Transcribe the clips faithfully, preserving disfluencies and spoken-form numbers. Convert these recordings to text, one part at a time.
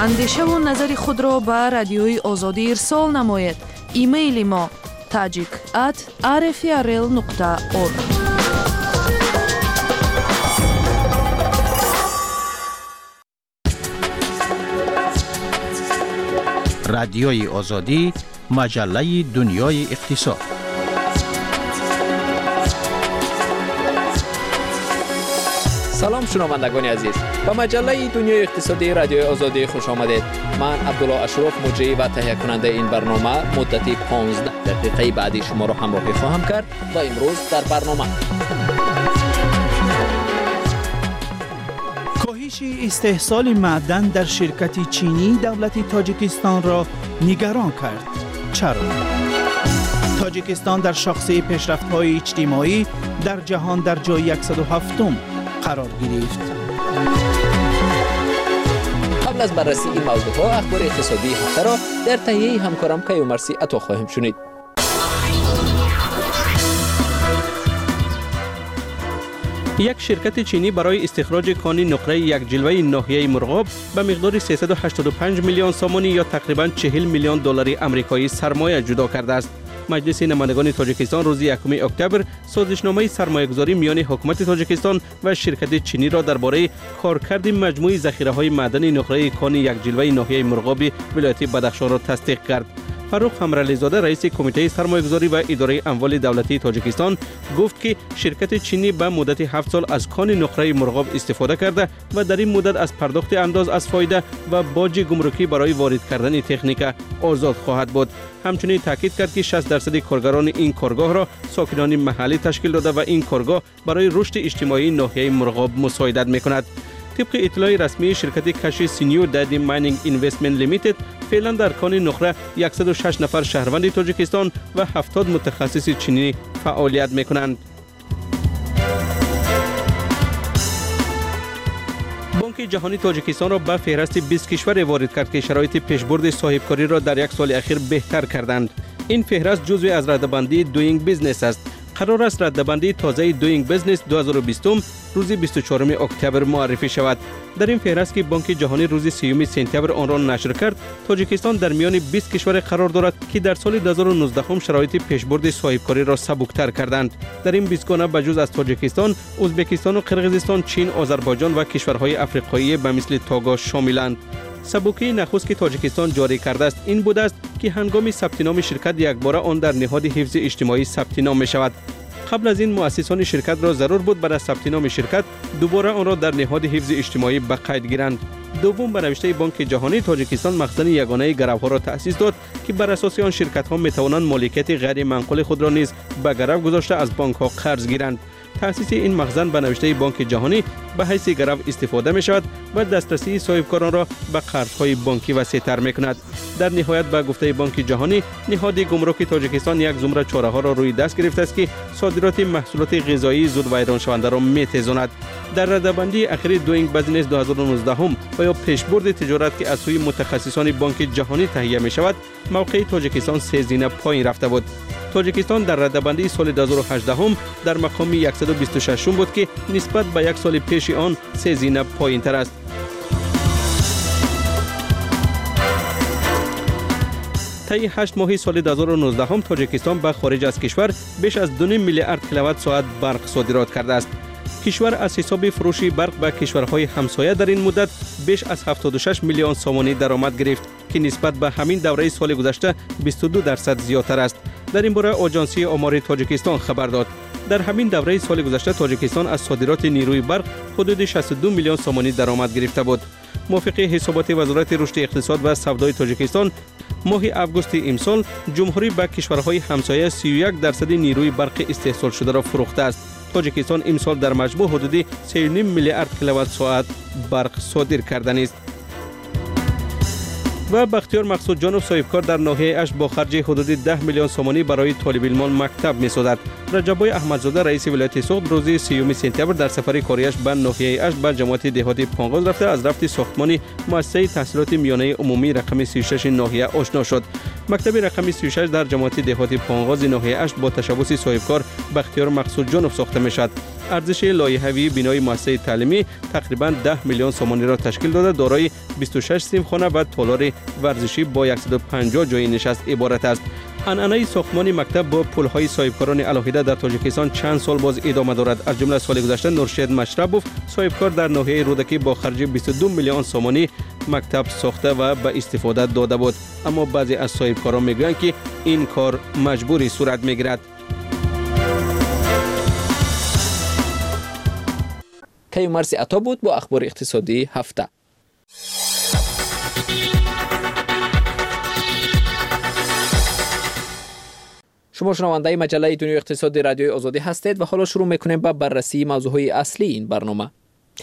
اندیشه و نظر خود را به رادیوی آزادی ارسال نمایید. ایمیل ما tajik at r f r l dot org. رادیوی آزادی، مجله دنیای اقتصاد. سلام شنوندگان عزیز، با مجله دنیای اقتصادی رادیوی آزادی خوش آمدید. من عبدالله اشرف مجری و تهیه کننده این برنامه مدتی پانزده دقیقه بعدی شما را همراهی خواهم کرد و امروز در برنامه کاهش استحصال معدن در شرکت چینی دولت تاجیکستان را نگران کرد. چرا؟ تاجیکستان در شاخصه پیشرفت‌های اجتماعی در جهان در جای صد و هفتم قرار گرفت. قبل از بررسی این موضوعات اخبار اقتصادی هفته را در تهیه همکارم کیومرسی عطا خواهیم شنید. یک شرکت چینی برای استخراج کان نقره یک جلوه ناحیه مرغاب به مقدار سیصد و هشتاد و پنج میلیون سامانی یا تقریباً چهل میلیون دلار آمریکایی سرمایه جدا کرده است. مجلس نمایندگان تاجیکستان روز یکم اکتبر سازشنامه سرمایه‌گذاری میان حکومت تاجیکستان و شرکت چینی را درباره کارکرد مجموعه ذخیره‌های معدنی نقره کان یک جلوه ناحیه مرغاب ولایت بدخشان را تصدیق کرد. فاروق همرلی زاده رئیس کمیته سرمایه‌گذاری و اداره اموال دولتی تاجیکستان گفت که شرکت چینی به مدت هفت سال از کان نقره مرغاب استفاده کرده و در این مدت از پرداخت انداز از فایده و باج گمرکی برای وارد کردن تکنیک آزاد خواهد بود. همچنین تاکید کرد که شصت درصد کارگران این کارگاه را ساکنان محلی تشکیل داده و این کارگاه برای رشد اجتماعی ناحیه مرغاب مساعدت می‌کند. طبق اطلاع رسمی شرکت کشی سینیور دادی ماینینگ اینوستمنت لیمیتد فعلا در کان نقره صد و شش نفر شهروند تاجیکستان و هفتاد متخصص چینی فعالیت می‌کنند. بانک جهانی تاجیکستان را به فهرست بیست کشور وارد کرد که شرایط پیشبرد صاحبکاری را در یک سال اخیر بهتر کردند. این فهرست جزو از رده‌بندی دوینگ بیزنس است. قرار است رده‌بندی تازه دوینگ بیزنس دو هزار و بیست روز بیست و چهارم اکتبر معرفی شود. در این فهرست که بانک جهانی روز سوم سپتامبر آن را نشر کرد، تاجیکستان در میان بیست کشور قرار دارد که در سال دو هزار و نوزده شرایط پیشبرد صاحبکاری را سبکتر کردند. در این بیست گانه بجز از تاجیکستان، ازبکستان و قرقیزستان، چین، آذربایجان و کشورهای افریقایی به مثل توگو شاملند. سبوکی نخست که تاجیکستان جاری کرده است این بوده است که هنگام ثبت نام شرکت یکباره آن در نهاد حفظ اجتماعی ثبت نام می شود. قبل از این مؤسسان شرکت را ضرور بود بعد از ثبت نام شرکت دوباره آن را در نهاد حفظ اجتماعی به قید گیرند. دوم، به نوشته بانک جهانی تاجیکستان مخزن یگانه گروها را تأسیس داد که بر اساس آن شرکت ها می توانند مالکیت غیر منقول خود را نیز به گرو گذاشته از بانک ها قرض گیرند. تأسیس این مخزن به نوشته بانک جهانی به حیث گرو استفاده می شود و دسترسی صاحبکاران را به قرضهای بانکی وسیع‌تر می کند. در نهایت به گفته بانک جهانی، نهاد گمرک تاجیکستان یک زمره چاره ها را روی دست گرفته است که صادرات محصولات غذایی زود ویران شونده را می تیزاند. در رده‌بندی اخیر دوینگ بیزنس دو هزار و نوزده و یا پیشبرد تجارت که از سوی متخصصان بانک جهانی تهیه می شود، موقع تاجیکستان سه زینه پایین رفته بود. تاجیکستان در رده‌بندی سال دو هزار و هجده در مقام صد و بیست و شش بود که نسبت به یک سال پیش آن سه زینه پایین‌تر است. طی هشت ماه سال دو هزار و نوزده تاجیکستان به خارج از کشور بیش از دو میلیارد کیلووات ساعت برق صادرات کرده است. کشور از حساب فروش برق به کشورهای همسایه در این مدت بیش از هفتاد و شش میلیون سامانی درآمد گرفت که نسبت به همین دوره سال گذشته بیست و دو درصد زیادتر است. در این باره آژانسی آمار تاجیکستان خبر داد. در همین دوره سال گذشته تاجیکستان از صادرات نیروی برق حدود شصت و دو میلیون سامانی درآمد گرفته بود. موافق حسابات وزارت رشد اقتصاد و سودای تاجیکستان، ماه آگوست امسال جمهوری به کشورهای همسایه سی و یک درصد نیروی برق استحصال شده را فروخته است. تاجیکستان امسال در مجموع حدود سه و نیم میلیارد کیلووات ساعت برق صادر کرده است. و بختیار مقصود جانب صاحبکار در ناحیه اشت با خرج حدود ده میلیون سامانی برای طالب علمان مکتب می‌سازد. رجب احمدزاده رئیس ولایت سوخت روز سوم سپتامبر در سفر کاریش به ناحیه اشت به جماعت دهاتی پانغاز رفته از رفت ساختمان مؤسسه تحصیلات میانه عمومی رقم سی و شش ناحیه آشنا شد. مکتب رقم سی و شش در جماعت دهاتی پانغاز ناحیه اشت با تشبث صاحبکار بختیار مقصود جانب ساخته می‌شود. ارزش لایحه‌ای بینای مؤسسه تعلیمی تقریباً ده میلیون سومانی را تشکیل داده، دارای بیست و شش سیمخانه و تالار ورزشی با صد و پنجاه جای نشست عبارت است. عنعنه ساختمان مکتب با پل‌های صاحبکاران الهیده در تاجیکستان چند سال باز ادامه دارد. از جمله سال گذشته نورشید مشربوف صاحبکار در ناحیه رودکی با خرج بیست و دو میلیون سومانی مکتب ساخته و به استفاده داده بود، اما بعضی از صاحبکاران میگویند که این کار مجبوری صورت میگیرد. کیومرثی عطا بود با اخبار اقتصادی هفته. شما شنونده مجله دنیای اقتصادی رادیوی آزادی هستید و حالا شروع میکنیم با بررسی موضوعهای اصلی این برنامه.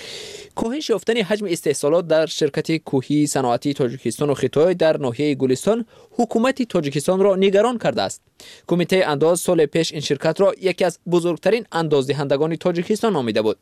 کاهش یافتن حجم استحصالات در شرکت کوهی صنعتی تاجیکستان و خیتای در ناحیه گلستان حکومت تاجیکستان را نگران کرده است. کمیته انداز سال پیش این شرکت را یکی از بزرگترین اندازدهندگان تاجیکستان نامیده بود.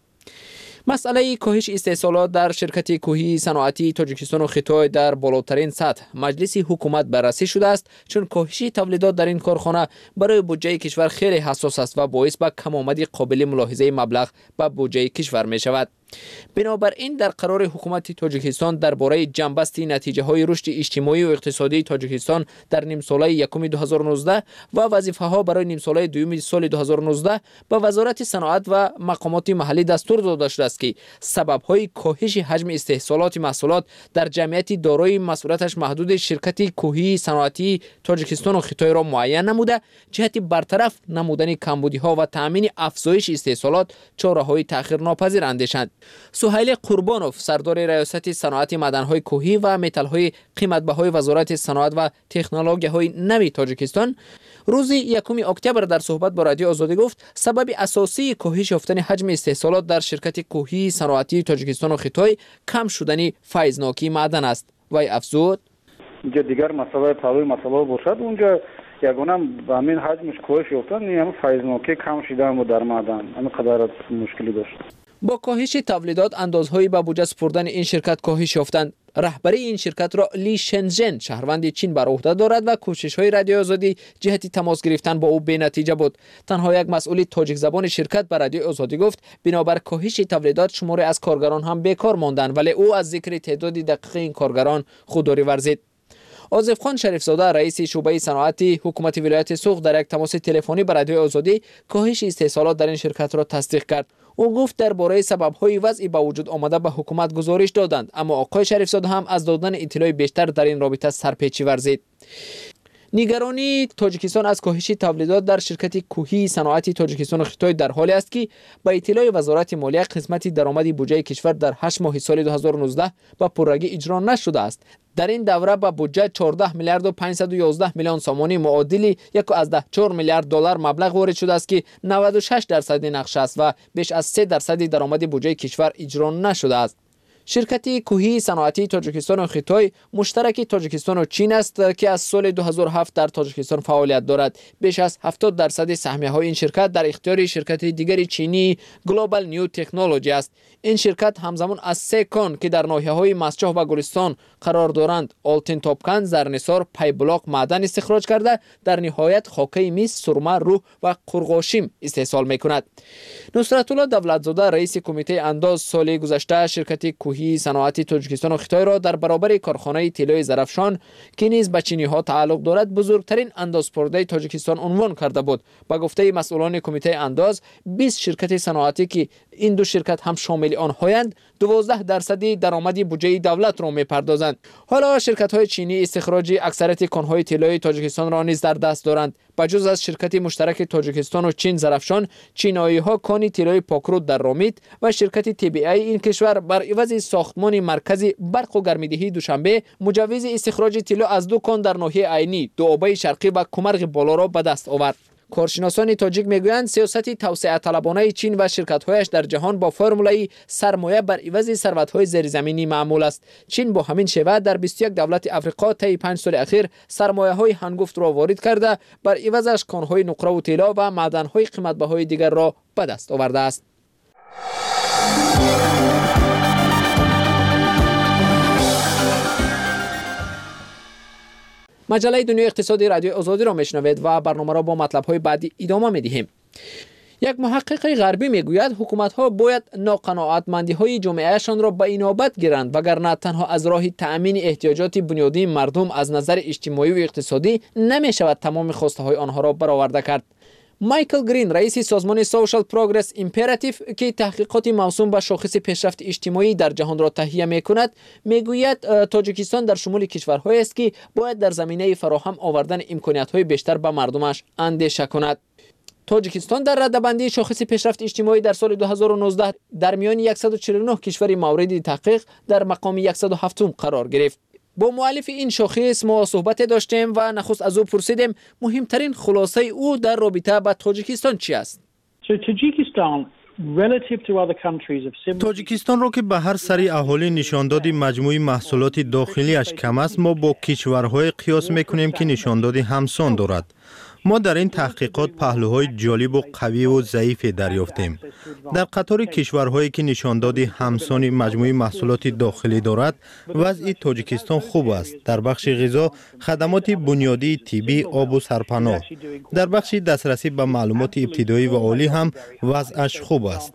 مسئله کاهش استحصالات در شرکت کوهی صنعتی تاجیکستان و خیتای در بالاترین سطح مجلس حکومت بررسی شده است، چون کاهش تولیدات در این کارخانه برای بودجه کشور خیلی حساس است و باعث به کمآمدی قابل ملاحظه مبلغ به بودجه کشور می شود. بنابراین در قرار حکومت تاجیکستان درباره جنبست نتیجه های رشد اجتماعی و اقتصادی تاجیکستان در نیم ساله یکم دو هزار و نوزده و وظیفه ها برای نیم ساله دوم سال دو هزار و نوزده به وزارت صنعت و مقامات محلی دستور داده شده است که سبب های کاهش حجم استحصالات محصولات در جمعیت دارای مسئولیتش محدود شرکت کوهی صنعتی تاجیکستان و خیتای را معین نموده، جهت برطرف نمودن کمبودی ها و تامین افزایش استحصالات چاره های تأخیر ناپذیر اندیشند. سهیل قربانوف سردار ریاست صنعت معدن‌های کوهی و متال‌های قیمت‌بهای وزارت صنعت و تکنولوژی‌های نوی تاجیکستان روز یکم اکتبر در صحبت با رادیو آزادی گفت سبب اساسی کاهش یافتن حجم استحصالات در شرکت کوهی صنعتی تاجیکستان و خیتای کم شدن فیضناکی معدن است. وی افزود اینجا دیگر مسئله پروی مسئله باشد، اونجا یگانه همین حجمش کاهش یافتن، یعنی فیضناکی کم شده و در معدن همین قدر مشکلی داشت. با کاهش تولیدات اندازهایی به بودجه سپردن این شرکت کاهش یافتند. رهبری این شرکت را لی شنژن شهروند چین بر عهده دارد و کوشش‌های رادیو آزادی جهت تماس گرفتن با او بی نتیجه بود. تنها یک مسئول تاجیک زبان شرکت بر رادیو آزادی گفت بنابر کاهش تولیدات شماری از کارگران هم بیکار ماندند، ولی او از ذکر تعداد دقیق این کارگران خودداری ورزید. آصف خان شریف زاده رئیس شعبه صنعتی حکومت ولایت سوق در یک تماس تلفنی با رادیو آزادی کاهش استحصالات در این شرکت را تصدیق کرد. او گفت درباره سبب‌های وضعی به وجود آمده به حکومت گزارش دادند، اما آقای شریف زاده هم از دادن اطلاع بیشتر در این رابطه سرپیچی ورزید. نگرانی تاجیکستان از کاهش تولیدات در شرکت کوهی صنعتی تاجیکستان و خیتای در حالی است که با اطلاع وزارت مالیه قسمت درآمد بودجه کشور در هشت ماه سال دو هزار و نوزده با پررگی اجرا نشده است. در این دوره با بودجه چهارده میلیارد و پانصد و یازده میلیون سومانی معادل یک از ده چهار میلیارد دلار مبلغ وارد شده است که نود و شش درصد نقش است و بیش از سه درصد درآمد بودجه کشور اجرا نشده است. شرکت کوهی صنعتی تاجیکستان و خیتای مشترک تاجیکستان و چین است که از سال دو هزار و هفت در تاجیکستان فعالیت دارد. بیش از هفتاد درصد سهمیه های این شرکت در اختیار شرکت دیگر چینی گلوبال نیو تکنولوژی است. این شرکت همزمان از سه کان که در ناحیه های مسجح و گلستان قرار دارند آلتین توپکن، زرنسار، پای بلاک معدن استخراج کرده در نهایت خاکه میس، سرمه، روح و قرقاشیم استحصال میکند. نصرت الله دولتزاده رئیس کمیته انداز سال گذشته شرکت کوهی صنعتی تاجیکستان و خیتای را در برابر کارخانه طلای زرافشان که نیز به چینی ها تعلق دارد بزرگترین اندازپرده تاجیکستان عنوان کرده بود. با گفته مسئولان کمیته انداز بیست شرکت صنعتی که این دو شرکت هم شامل آنهایند دوازده درصد درآمد بودجه دولت را میپردازند. حالا شرکت های چینی استخراج اکثریت کانهای طلای تاجیکستان را نیز در دست دارند. بجز از شرکت مشترک تاجیکستان و چین زرافشان، چینایی ها کان طلای پاکرود در رامیت و شرکت تی بی ای این کشور بر عوض ساختمان مرکزی برق و گرمیدهی دوشنبه مجوز استخراج طلا از دو کان در ناحیه عینی، دوآبه شرقی و کمرغ بالا را به دست آورد. کارشناسان تاجیک میگویند سیاست توسعه طلبانه چین و شرکت‌هایش در جهان با فرمولای سرمایه بر عوض ثروت‌های زیرزمینی معمول است. چین با همین شیوه در بیست و یک دولت افریقا طی پنج سال اخیر سرمایه‌های هنگفت را وارد کرده، بر عوضش کان‌های نقره و طلا و معدن‌های قیمت‌بهای دیگر را به دست آورده است. مجله دنیای اقتصادی رادیو آزادی را میشنوید و برنامه را با مطلب‌های بعدی ادامه می‌دهیم. یک محقق غربی میگوید حکومت‌ها باید ناقناعتمندی‌های جامعهشان را به اینابت گیرند وگرنه تنها از راه تأمین احتیاجات بنیادی مردم از نظر اجتماعی و اقتصادی نمی‌شود تمام خواسته‌های آنها را برآورده کرد. مایکل گرین رئیس سازمان سوشال پروگرس ایمپراتیو که تحقیقات موسوم به شاخص پیشرفت اجتماعی در جهان را تهیه می‌کند میگوید تاجیکستان در شمول کشورهایی است که باید در زمینه فراهم آوردن امکانات‌های بیشتر به مردمش اندیشه کند. تاجیکستان در رده‌بندی شاخص پیشرفت اجتماعی در سال دو هزار و نوزده در میان صد و چهل و نه کشور مورد تحقیق در مقام صد و هفت قرار گرفت. با مؤلف این شاخص ما صحبت داشتیم و نخست از او پرسیدیم مهمترین خلاصه او در رابطه با تاجیکستان چی است؟ تاجیکستان را که به هر سری اهالی نشانداد مجموعی محصولات داخلیش کم است، ما با کشورهای قیاس میکنیم که نشانداد همسان دارد. ما در این تحقیقات پهلوهای جالب و قوی و ضعیف دریافتیم. در قطار کشورهایی که نشانداد همسان مجموعی محصولات داخلی دارد، وضع تاجیکستان خوب است. در بخش غذا، خدمات بنیادی، طبی، آب و سرپناه. در بخش دسترسی به معلومات ابتدایی و عالی هم وضعش خوب است.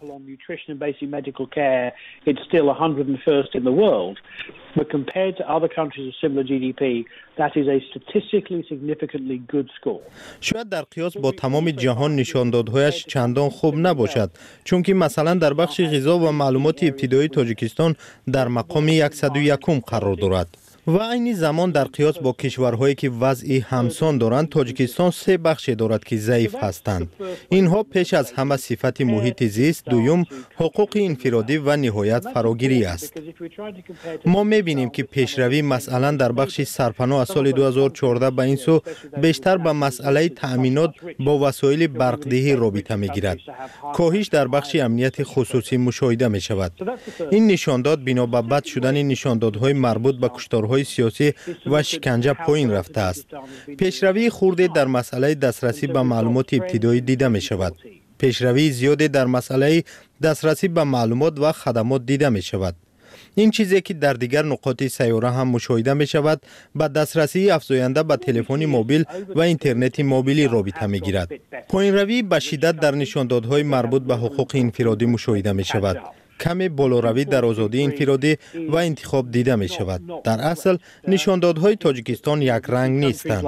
But compared to other countries of similar G D P, that is a statistically significantly good score. شاید در قیاس با تمام جهان نشاندادهایش چندان خوب نباشد، چون که مثلا در بخش غذا و معلومات ابتدایی تاجیکستان در مقام صد و یک قرار دارد. و این زمان در قیاس با کشورهایی که وضعی همسان دارند، تاجیکستان سه بخش دارد که ضعیف هستند. اینها پیش از همه صفت محیط زیست، دوم حقوق انفرادی و نهایت فراگیری است. ما می‌بینیم که پیشروی مثلا در بخش سرپناه از سال دو هزار و چهارده به این سو بیشتر به مسئله تأمینات با وسایل برق‌دهی رابطه می‌گیرد. کاهش در بخش امنیت خصوصی مشاهده می‌شود. این نشانداد بنا به بد شدن نشاندادهای مربوط به کشتارهای سیاسی و شکنجه پایین رفته است. پیشروی خورده در مسئله دسترسی به معلومات ابتدایی دیده می شود. پیشروی زیاده در مسئله دسترسی به معلومات و خدمات دیده می شود. این چیزی که در دیگر نقاط سیاره هم مشاهده می شود، با دسترسی افزاینده به تلفن موبیل و اینترنت موبیلی رابطه می گیرد. پایین روی به شدت در نشاندادهای مربوط به حقوق انفرادی مشاهده می شود. کمی بالاروی در آزادی انفرادی و انتخاب دیده می شود. در اصل نشاندادهای تاجیکستان یک رنگ نیستند.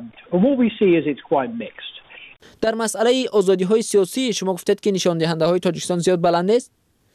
در مسئله آزادی های سیاسی شما گفتید که نشان دهنده های تاجیکستان زیاد بلند است؟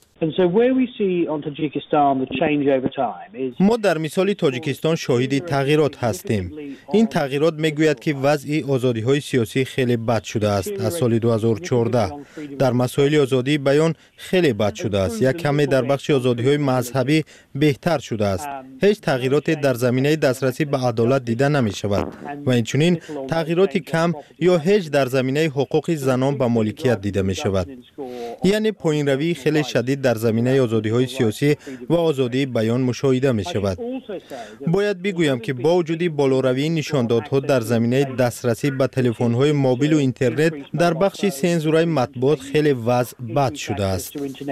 ما در مثال تاجیکستان شاهد تغییرات هستیم. این تغییرات میگوید که وضع آزادی های سیاسی خیلی بد شده است. از سال دو هزار و چهارده در مسائل آزادی بیان خیلی بد شده است. یک کمی در بخش آزادی های مذهبی بهتر شده است. هیچ تغییرات در زمینه دسترسی به عدالت دیده نمی شود و اینچنین تغییرات کم یا هیچ در زمینه حقوق زنان به مالکیت دیده می شود. یعنی پایین روی خیلی شدید در زمینه آزادی های سیاسی و آزادی بیان مشاهده می شود. باید بگویم که با وجود بالاروی نشاندادها در زمینه دسترسی به تلفن های موبیل و اینترنت در بخش سانسورهای مطبوعات خیلی وضع بد شده است.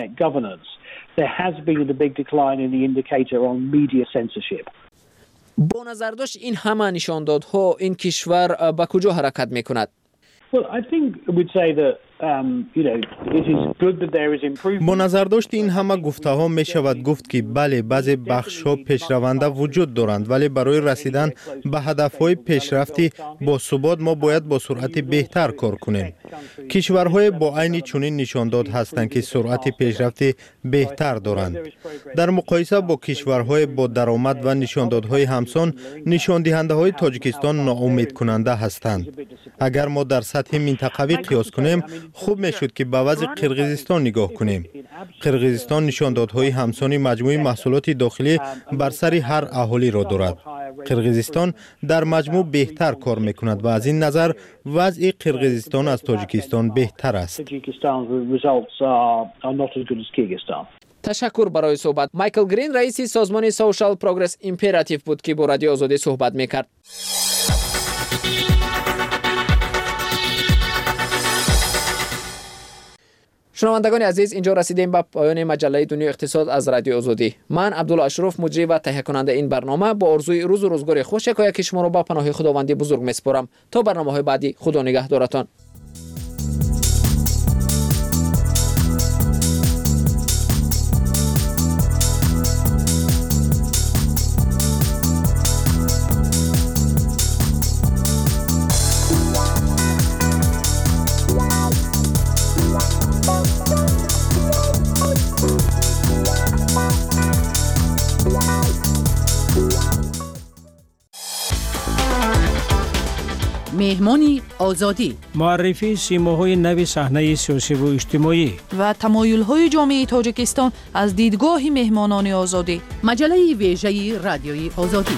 با نظر داشت این همه نشاندادها این کشور به کجا حرکت می کند؟ با نظر داشت این همه گفته ها می شود گفت که بله بعضی بخش ها پیشرونده وجود دارند، ولی برای رسیدن به هدف های پیشرفتی با ثبات ما باید با سرعت بهتر کار کنیم. کشورهای با عین چنین نشانداد هستند که سرعت پیشرفتی بهتر دارند. در مقایسه با کشورهای با درآمد و نشاندادهای همسان، نشان دهنده های تاجیکستان ناامید کننده هستند. اگر ما در سطح منطقوی قیاس کنیم، خوب میشد که به وضع قرقیزستان نگاه کنیم. قرقیزستان نشاندادهای همسان مجموعی محصولات داخلی بر سر هر اهالی را دارد. قرقیزستان در مجموع بهتر کار میکند و از این نظر وضع قرقیزستان از تاجیکستان بهتر است. تشکر برای صحبت. مایکل گرین رئیس سازمان سوشال پروگرس ایمپراتیو بود که با رادیو آزادی صحبت میکرد. شنوندگان عزیز، اینجا رسیدیم به پایان مجله دنیای اقتصاد از رادیو آزادی. من عبدالله اشرف، مجری و تهیه کننده این برنامه، با آرزوی روز و روزگار خوش یکایک شما را به پناه خداوندی بزرگ میسپارم. تا برنامه‌های بعدی، خدا نگهدارتان. مهمانی آزادی، معرفی سیماهای نو صحنه سیاسی و اجتماعی و تمایل‌های جامعه تاجیکستان از دیدگاه مهمانان آزادی. مجله ویژه رادیوی آزادی.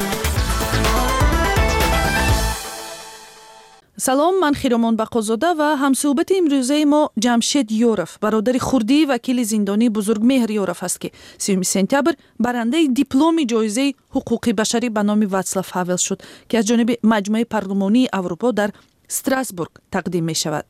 سلام، من خیرامان بقازاده و همصحبت امروزه ما جمشید یورف، برادر خردی وکیل زندانی بزرگمهر یورف است که سیوم سپتامبر برنده دیپلم جایزه حقوق بشری به نام واتسلاو هاول شد که از جانب مجمع پارلمانی اروپا در استراسبورگ تقدیم می شود.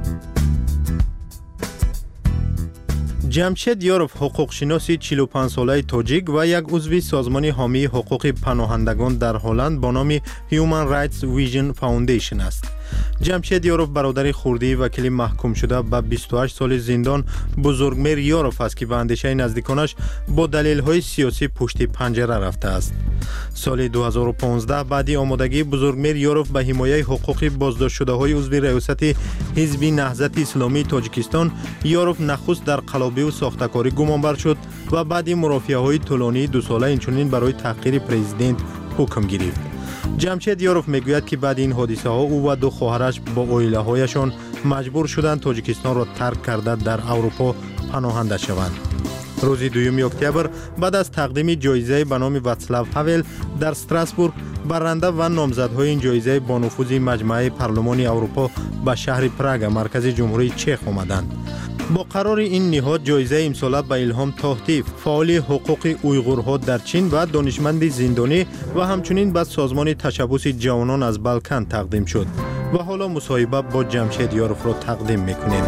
جمشید یورف حقوقشناسی چهل و پنج ساله تاجیک و یک عضو سازمان حامی حقوق پناهندگان در هلند با نام Human Rights Vision Foundation است. جمشید یورف برادر خردی وکیل محکوم شده به بیست و هشت سال زندان بزرگمهر یورف است که به اندیشه نزدیکانش با دلایل سیاسی پشت پنجره رفته است. سال دو هزار و پانزده بعد آمادگی بزرگمهر یورف به حمایت حقوق بازداشت شده های عضو ریاست حزب نهضت اسلامی تاجیکستان، یورف نخست در قلابی و ساختکاری گمانبر شد و بعد مرافعه های طولانی دو ساله اینچنین برای تحقیر پرزیدنت حکم گرفت. جمشید یورف میگوید که بعد این حادثه ها او و دو خواهرش با عائله هایشان مجبور شدند تاجیکستان را ترک کرده در اروپا پناهنده شوند. روز دوم اکتبر بعد از تقدیم جایزه به نام واتسلاو هاول در استراسبورگ، برنده و نامزدهای این جایزه با نفوذ مجمع پارلمان اروپا به شهر پراگ مرکز جمهوری چک آمدند. با قرار این نهاد جایزه امسال به الهام تاهتیف، فعال حقوق اویغورها در چین و دانشمند زندانی و همچنین به سازمان تشبث جوانان از بالکان تقدیم شد و حالا مصاحبه با جمشید یورف را تقدیم میکنیم.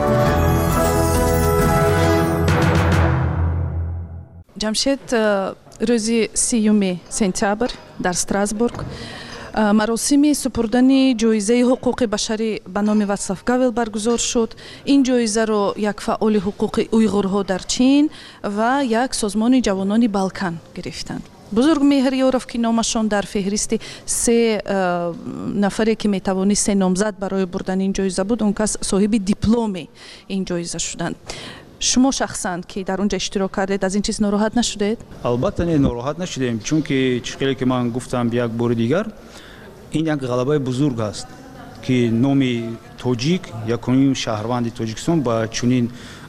جمشید، روز سیوم سپتامبر در استراسبورگ مراسم سپردن جایزه حقوق بشری به نام واتسلاو هاول برگزار شد. این جایزه را یک فعال حقوق اویغورها در چین و یک سازمان جوانان بالکان گرفتند. بزرگمهر یورف که نامشان در فهرست سه نفری که میتوانست سه نامزد برای بردن این جایزه بود، اون کس صاحب دیپلم این جایزه شدند. شما شخصا که در اونجا اشتراک کردید از این چیز ناراحت نشدید؟ البته نه، ناراحت نشدیم، چون که چیزی که من گفتم یک بار دیگر، این یک غلبه بزرگ است که نام تاجیک یکمین شهروند تاجیکستان با چنین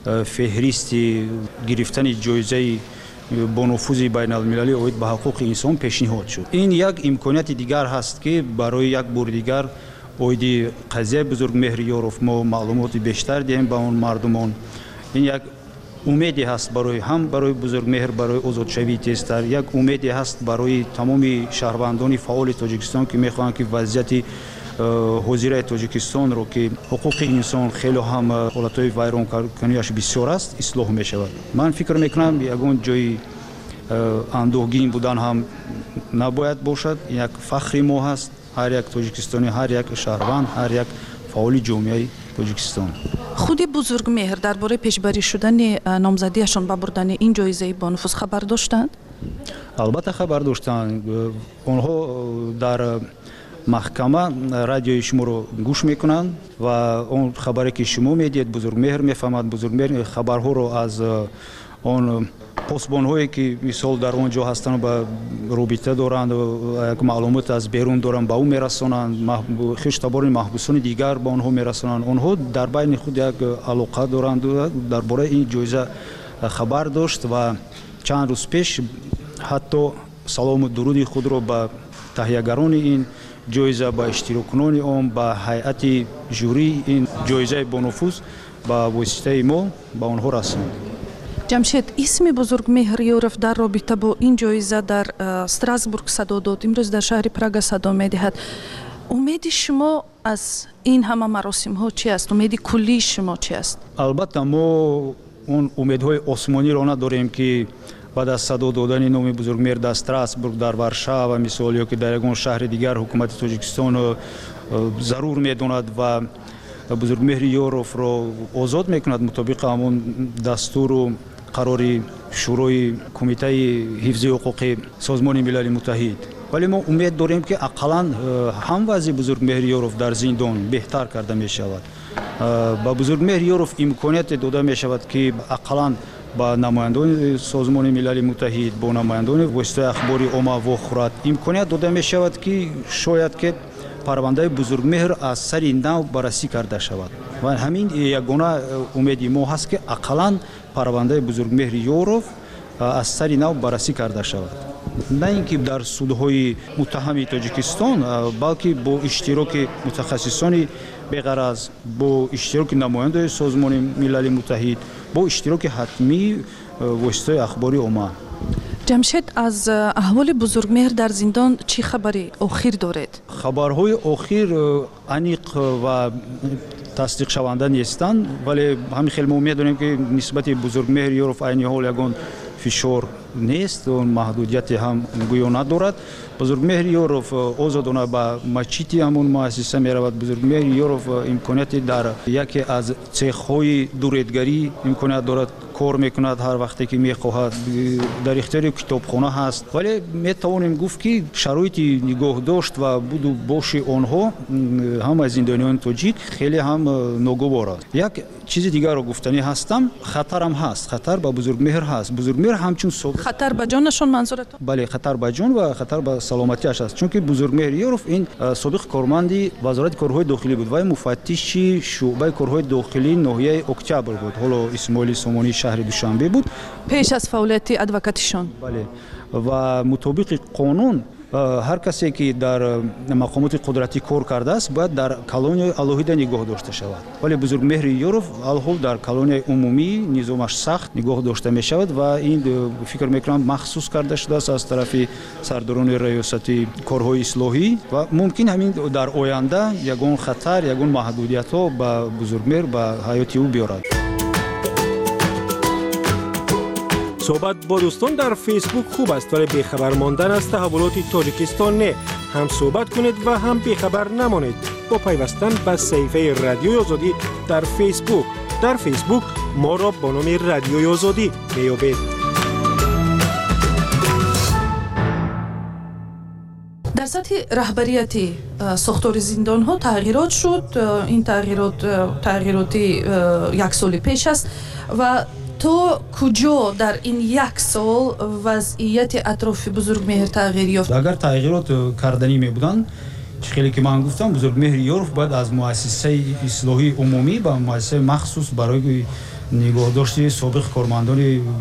فهرست گرفتن جایزه با نفوذ بین المللی اوید به حقوق انسان پیشنهاد شد. این یک امکانیت دیگر هست که برای یک بار دیگر اوید قضیه بزرگمهر یورف ما معلومات بیشتر دهیم به اون مردمان. این یک امیدی هست برای هم برای بزرگمهر، برای آزادشوی تیزتر، یک امیدی هست برای تمام شهروندان فعال تاجیکستان که میخواهند که وضعیت حاضر تاجیکستان رو که حقوق انسان خیلی هم حالتهای ویران کنیش بسیار است اصلاح می شود. من فکر میکنم یگان جای اندوهگین بودن هم نباید باشد. یک فخر ما هست، هر یک تاجیکستانی، هر یک شهروند، هر یک فعال جامعه تاجیکستان. خود بزرگمهر درباره پیشبری شدن نامزدیشان به بردن این جایزه با نفوذ خبر داشتند؟ البته خبر داشتند. آنها در محکمه رادیوی شما رو گوش میکنند و اون خبری که شما میدید بزرگمهر میفهمد. بزرگمهر خبرها رو از اون پاسبان هایی که مثال در اونجا هستند به رابطه دارند و یک معلومات از بیرون دارند به او میرسانند. خویشتبان محبوسان دیگر به آنها میرسانند. آنها در بین خود یک علاقه دارند درباره این جایزه خبر داشت و چند روز پیش حتی سلام و درود خود را به تهیه‌گران این جایزه، به اشتراکنان آن، به هیئت جوری این جایزه با نفوذ به واسطه ما به آنها رساند. جمشید، اسم بزرگمهر یورف در رابطه با این جایزه در استراسبورگ صدا داد، امروز در شهر پراگ صدا میدهد. امید شما از این همه مراسم ها چی است؟ امید کلی شما چی است؟ البته ما اون امیدهای آسمانی را نداریم که بعد از صدا دادن نام بزرگمهر در استراسبورگ، در ورشا و مثال یا که در یگان شهر دیگر حکومت تاجیکستان ضرور میداند و بزرگمهر یورف را آزاد میکند مطابق همون دستور و قرار شورای کمیته حفظ حقوق سازمان ملل متحد. ولی ما امید داریم که اقلا هم وضع بزرگمهر یورف در زندان بهتر کرده می شود. با بزرگمهر یورف امکانیت داده می شود که اقلا با نمایندان سازمان ملل متحد، با نمایندان واسطه اخباری عامه و خورد امکانیت داده می شود که شاید که парвандаи бузургмеҳр аз сари нав баррасӣ карда шавад ва ҳамин ягона умеди мо ҳаст ки ақаллан парвандаи бузургмеҳри ёров аз сари нав баррасӣ карда шавад. На ин ки дар судҳои муттаҳами Тоҷикистон, балки бо иштироки мутахассисони беғараз, бо иштироки намояндаи Созмони Милали Муттаҳид, бо иштироки ҳатмии воситаҳои ахбори омма. ҷамшед, аз аҳволи бузургмеҳр дар зиндон чӣ хабари охир доред? хабарҳои охир аниқ ва тасдиқшаванда нестанд, вале ҳамин хеле мо медонем ки нисбати бузургмеҳри ёров айни ҳол ягон фишор нест, маҳдудияте ҳам гӯё надорад. бузургмеҳри ёров озодона ба мачити ҳамон муассиса меравад. бузургмеҳри ёров имконияти дар яке аз цехҳои дуретгарӣ имконият дорад, кор мекунад ҳар вақте ки мехоҳад, дар ихтиёри китобхона ҳаст. Вале метавонем гуфт ки шароити нигоҳдошт ва буду боши онҳо ҳамаи зиндониёни тоҷик хеле ҳам ногувор аст. Як чизи дигарро гуфтанӣ ҳастам, хатарам ҳаст, хатар ба бузургмеҳр ҳаст. бузургмеҳр ҳамчун собиқ хатар ба ҷонашон манзуратон? Бале, хатар ба ҷон ва хатар ба саломатиаш аст, чунки бузургмеҳри ёров ин собиқ корманди вазорати корҳои дохилӣ буд. Вай муфаттиши шуъбаи корҳои дохилии ноҳияи Октябр буд. ҳоло Исмоили Сомонӣ шаҳри Душанбе буд пеш аз фаъолияти адвокатишон. Бале, ва мутобиқи қонун ҳар касе ки дар мақомоти қудратӣ кор кардааст бояд дар колонияи алоҳида нигоҳ дошта шавад. Вале бузургмеҳри ёров алҳол дар колонияи умумӣ низомаш сахт нигоҳ дошта мешавад ва ин фикр мекунам махсус карда шудааст аз тарафи сардорони раёсати корҳои ислоҳӣ ва мумкин ҳамин дар оянда ягон хатар, ягон маҳдудиятҳо ба бузургмеҳр ба ҳаёти ӯ биёрад. صحبت با دوستان در فیسبوک خوب است ولی بیخبر ماندن از تحولات تاجیکستان نه. هم صحبت کنید و هم بیخبر نمانید با پیوستن به صفحه رادیوی آزادی در فیسبوک. در فیسبوک ما را با نام رادیوی آزادی میابید. در سطح رهبریتی ساختار زندان ها تغییرات شد. این تغییرات تغییراتی یک سال پیش است و تو کجا در این یک سال وضعیت اطراف بزرگمهر تغییر یافت؟ اگر تغییرات کردنی می بودند، خیلی که من گفتم بزرگمهر یورف باید از مؤسسه اصلاحی عمومی به مؤسسه مخصوص برای نگهداشت سابق کارمندان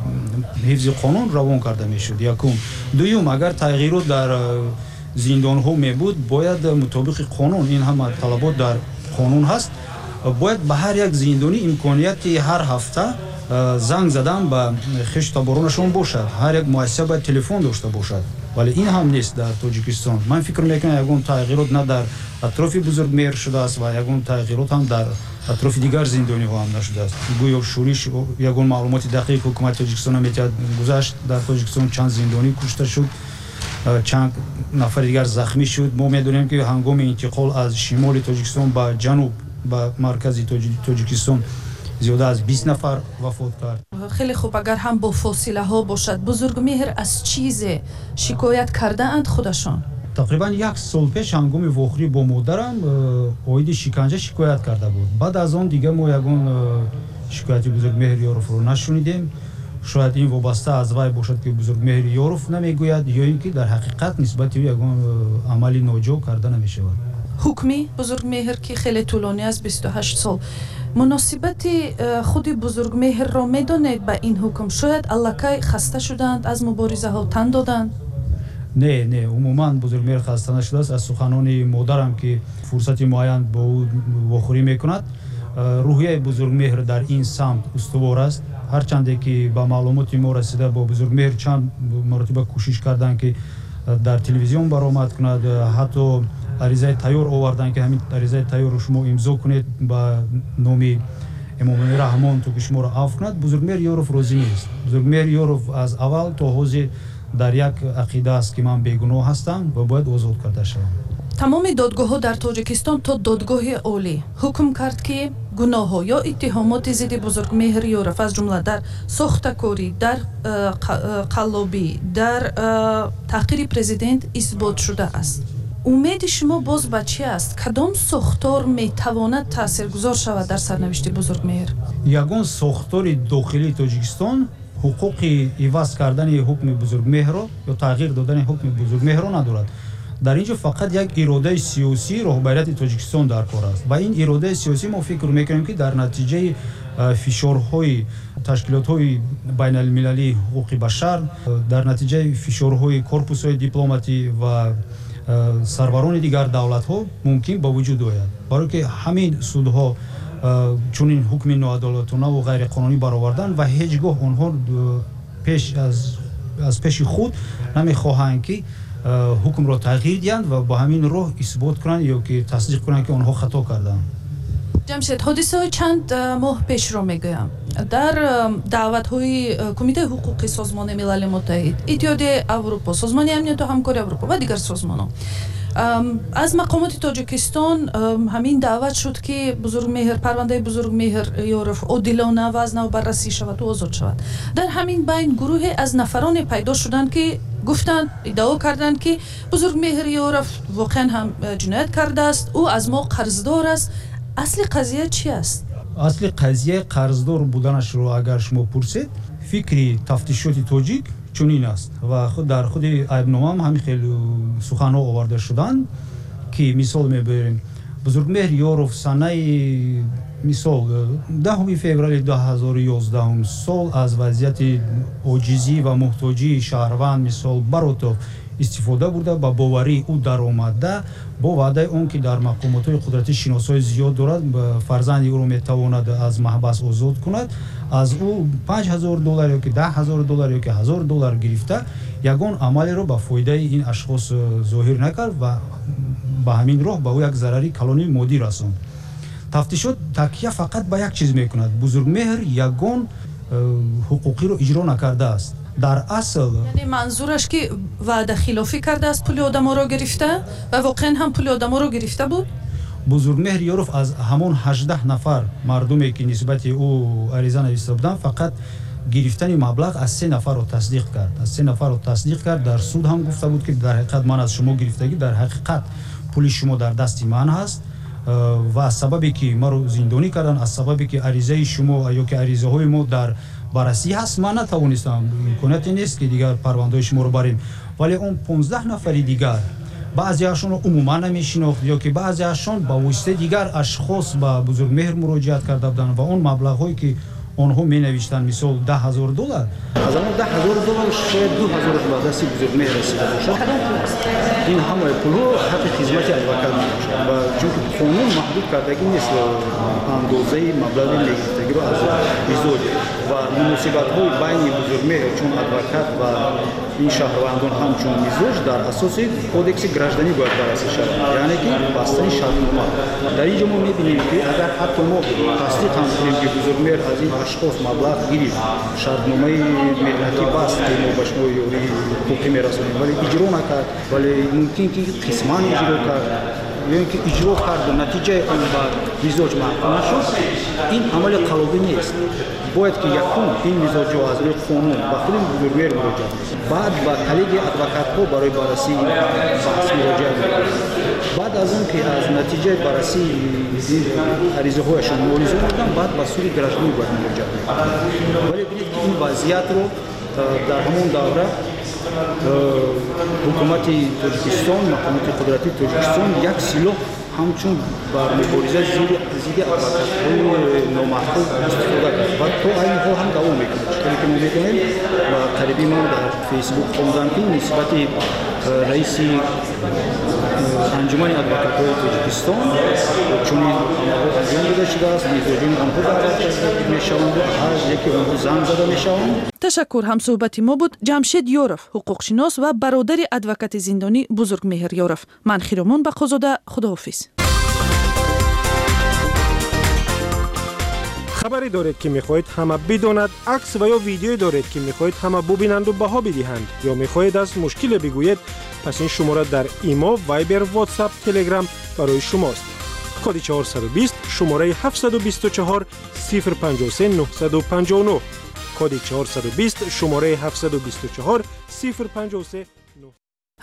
حفظ قانون روان کرده می شد. یکم. دوم، اگر تغییرات در زندان ها می بود باید مطابق قانون، این همه طلبات در قانون هست، باید به هر یک زندانی امکانیت هر هفته زنگ زدن به خشت تبارونشون باشد. هر یک مؤسسه باید تلفن داشته باشد. ولی این هم نیست در تاجیکستان. من فکر میکنم یگان تغییرات نه در اطراف بزرگمهر شده است و یگان تغییرات هم در اطراف دیگر زندانی ها هم نشده است. گویا شورش یگان معلومات دقیق حکومت تاجیکستان میتواند گذاشت در تاجیکستان چند زندانی کشته شد، چند نفر دیگر زخمی شد. ما میدونیم که هنگام انتقال از شمال تاجیکستان به جنوب به مرکز تاجیکستان زیاده از بیست نفر وفات کرد. خیلی خوب، اگر هم با فاصله ها باشد، بزرگمهر از چیز شکایت کرده اند خودشان؟ تقریبا یک سال پیش هنگام واخری با مادرم اوید شکنجه شکایت کرده بود. بعد از آن دیگه ما یگان شکایتی بزرگمهر یورف رو نشنیدیم. شاید این وابسته از وی باشد که بزرگمهر یورف نمیگوید یا اینکه در حقیقت نسبت او یگان عملی ناجا کرده نمیشود. حکمی بزرگمهر که خیلی طولانی است، بیست و هشت سال، مناسبت خود بزرگمهر را میدانید به این حکم؟ شاید الکی خسته شدند از مبارزه ها، تن دادند؟ نه نه، عموما بزرگمهر خسته نشده است. از سخنان مادرم که فرصت معین با او واخوری میکند، روحیه بزرگمهر در این سمت استوار است. هرچند که با معلومات ما رسیده با بزرگمهر چند مرتبه کوشش کردند که در تلویزیون برآمد کند، حتی عریضه تیار آوردن که همین عریضه تیار رو شما امضا کنید با نام امام رحمان تو که شما را عفو کند. بزرگمهر یورف راضی نیست. بزرگمهر یورف از اول تا حاضر در یک عقیده است که من بیگناه هستم و باید آزاد کرده شوم. تمام دادگاه ها در تاجیکستان تا دادگاه عالی حکم کرد که گناه ها یا اتهامات ضد بزرگمهر یورف از جمله در ساختکاری، در قلابی، در تحقیر پرزیدنت اثبات شده است. امید شما باز به چی است؟ کدام ساختار میتواند تاثیرگذار شود در سرنوشت بزرگمهر؟ یگان ساختار داخلی تاجیکستان حقوق عوض کردن حکم بزرگمهر یا تغییر دادن حکم بزرگمهر ندارد. در اینجا فقط یک اراده سیاسی رهبریت تاجیکستان در کار است و این اراده سیاسی ما فکر میکنیم که در نتیجه فشارهای تشکیلات‌های بین المللی حقوق بشر، در نتیجه فشارهای کورپوس‌های دیپلماتی و سروران دیگر دولت‌ها ممکن به وجود آید. برای که همین سودها چون این حکم ناعادلانه و غیر قانونی برآوردن و هیچگاه آنها پیش از از پیش خود نمیخواهند که حکم را تغییر دهند و با همین راه اثبات کنند یا که تصدیق کنند که آنها خطا کردند. جمشید، حادثه های چند ماه پیش رو میگویم. در دعوت های کمیته حقوقی سازمان ملل متحد، اتحادیه اروپا، سازمان امنیت و همکاری اروپا و دیگر سازمان ها از مقامات تاجیکستان همین دعوت شد که بزرگ مهر پرونده بزرگ مهر یورف عادلانه و از نو بررسی شود و آزاد شود. در همین بین گروه از نفران پیدا شدند که گفتند، ادعا کردند که بزرگ مهر یورف واقعا هم جنایت کرده است، او از ما قرضدار است. اصل قضیه چی است؟ اصل قضیه قرضدار بودنش رو اگر شما پرسید، فکری تفتیشات تاجیک چنین است و خود در خود ایبنامه هم همین خیلی سخنها آورده شدن که مثال میبریم بزرگ مهر یورف سنه مثال دهم فوریه دو هزار و یازده سال از وضعیت عاجزی و محتاجی شهروند مثال براتو استفاده برده با باوری او در آمده با وعده اون که در مقامات قدرتی شناسای زیاد دارد فرزند او رو میتواند از محبس آزاد کند، از او پنج هزار دلار یا که ده هزار دلار یا که هزار دلار گرفته یگان عملی رو به فایده این اشخاص ظاهر نکرد و به همین راه به او یک ضرری کلانی مادی رساند. تفتیشات تکیه فقط به یک چیز میکند، بزرگ مهر یگان حقوقی رو اجرا نکرده است. در اصل یعنی منظورش که وعده خلافی کرده است، پول آدما رو گرفته و واقعا هم پول آدما رو گرفته بود. بزرگ مهر یورف از همون هجده نفر مردمی که نسبت او عریضه نوشته بودند فقط گرفتن مبلغ از سه نفر رو تصدیق کرد. از سه نفر رو تصدیق کرد. در سود هم گفته بود که در حقیقت من از شما گرفتگی، در حقیقت پول شما در دست من هست و از سببی که ما رو زندانی کردن، از سببی که عریضه شما یا که عریضه های ما در بررسی هست من نتوانستم، امکاناتی نیست که دیگر پرونده شما رو بریم. ولی اون پانزده نفر دیگر بعضی هاشون رو عموما نمیشناخت یا که بعضی هاشون با واسطه دیگر اشخاص با بزرگ مهر مراجعت کرده بودن و اون مبلغ هایی که آنها می نوشتن مثال ده هزار دلار، از اون ده هزار دلار شاید دو هزار دلار دستی بزرگ مهر رسیده باشد. این همه پول حق خدمت ادوکات میشه و چون قانون محدود کردگی نیست اندازه مبلغ نگرفتگی رو از مزاج و مناسبت های بین بزرگ مهر چون ادوکات و این شهروندان هم چون مزاج در اساس کودکس گراجدانی باید بررسی شود، یعنی که بستن شرطنامه. در اینجا ما میبینیم که اگر حتی ما تصدیق هم کنیم که بزرگ مهر از این اشخاص مبلغ گیرید، شرطنامه ملتی بست که ما به شما یوری حقوقی میرسونیم ولی اجرا نکرد، ولی ممکن که قسمان اجرا کرد یا اینکه اجرا کرد و نتیجه آن با مزاج محکوم نشد، این عمل قلبی نیست. باید که یکون این مزاج رو از روی قانون با خود بزرگ مهر مراجعه بعد با کلیگ ادوکات ها برای بررسی بحث مراجعه میکنند. بعد از اون که از نتیجه بررسی عریضه هایشان موریزه بودن بعد با سوی گراجدانی باید مراجعه میکنند. ولی بینید که این وضعیت رو در همون دوره حکومت تاجیکستان، مقامات قدرتی تاجیکستان یک سلاح همچون بر مبارزه ضد ادوکات‌های نامحکوم استفاده کرد و تا این حال هم دوام میکنه. چطوری که ما میکنیم و قریبی من در فیسبوک خوندم که نسبت رئیس انجمن ادوکات‌های تاجیکستان چون این انجام داده شده است، مزاجین آنها دعوت میشوند و هر یکی آنها زنگ زده میشوند. تشکر. هم صحبت ما بود جمشید یورف، حقوق شناس و برادر ادوکات زندانی بزرگ مهر یورف. من خیرمان بقازاده، خداحافظ. خبری دارید که میخواهید همه بداند، عکس و یا ویدیویی دارید که میخواهید همه ببینند و بها بدهند یا میخواهید از مشکل بگویید، پس این شماره در ایما، وایبر، واتساپ، تلگرام برای شماست. کد چهارصد و بیست شماره هفتصد و بیست و چهار صفر پنجاه و سه نهصد و پنجاه و نه. کد چهارصد و بیست شماره هفتصد و بیست و چهار صفر پنجاه و سه